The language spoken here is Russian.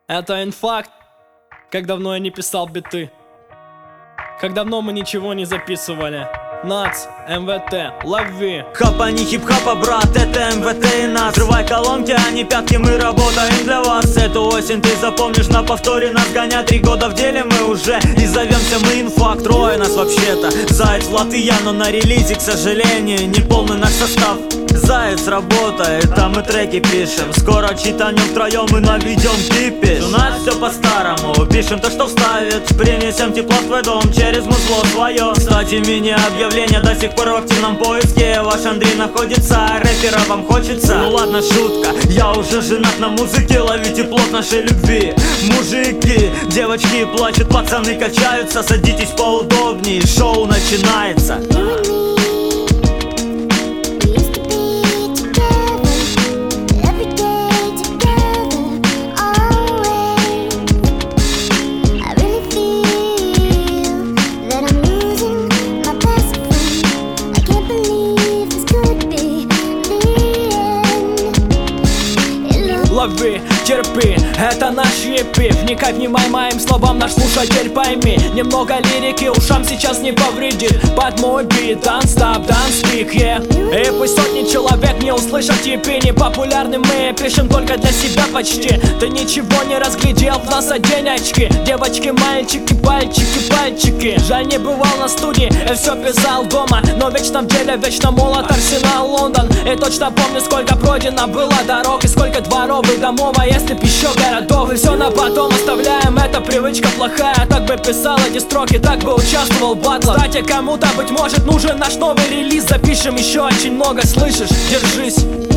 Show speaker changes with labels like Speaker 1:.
Speaker 1: Это инфакт. Как давно я не писал биты. Как давно мы ничего не записывали. НАЦ, МВТ, лови.
Speaker 2: Хапа не хип-хапа, брат, это МВТ и НАЦ. Взрывай колонки, а не пятки, мы работаем для вас. Эту осень ты запомнишь на повторе. Нас гонят 3 года в деле, мы уже и зовемся мы инфакт. Трое нас вообще-то, Заяц, Влад и я, но на релизе, к сожалению, не полный наш состав. Заяц работает, там мы треки пишем. Скоро читанем втроем и наведем кипиш. У нас все по-старому, пишем то, что вставит. Принесем тепло в твой дом через музло свое. Кстати, мини-объявление до сих пор в активном поиске. Ваш Андрей находится, рэпера вам хочется? Ну ладно, шутка, я уже женат на музыке. Ловите плод нашей любви, мужики. Девочки плачут, пацаны качаются. Садитесь поудобнее, шоу начинается.
Speaker 1: Лови, терпи, это наш EP. Вникай, внимай моим словам, наш слушатель пойми. Немного лирики ушам сейчас не повредит. Под мой бит, don't stop, don't speak, yeah. И пусть сотни человек не услышат EP. Не популярны мы, пишем только для себя почти. Ты ничего не разглядел, в нас одень очки. Девочки, мальчики, пальчики, пальчики. Жаль, не бывал на студии, я все писал дома. Но вечно в деле, вечно молод, Арсенал, Лондон. И точно помню, сколько пройдено было дорог и сколько дворов и домов, а если б еще городов. И все на потом оставляем, это привычка плохая. Так бы писал эти строки, так бы участвовал в батлах. Кстати, кому-то, быть может, нужен наш новый релиз. Запишем еще очень много, слышишь? Держись.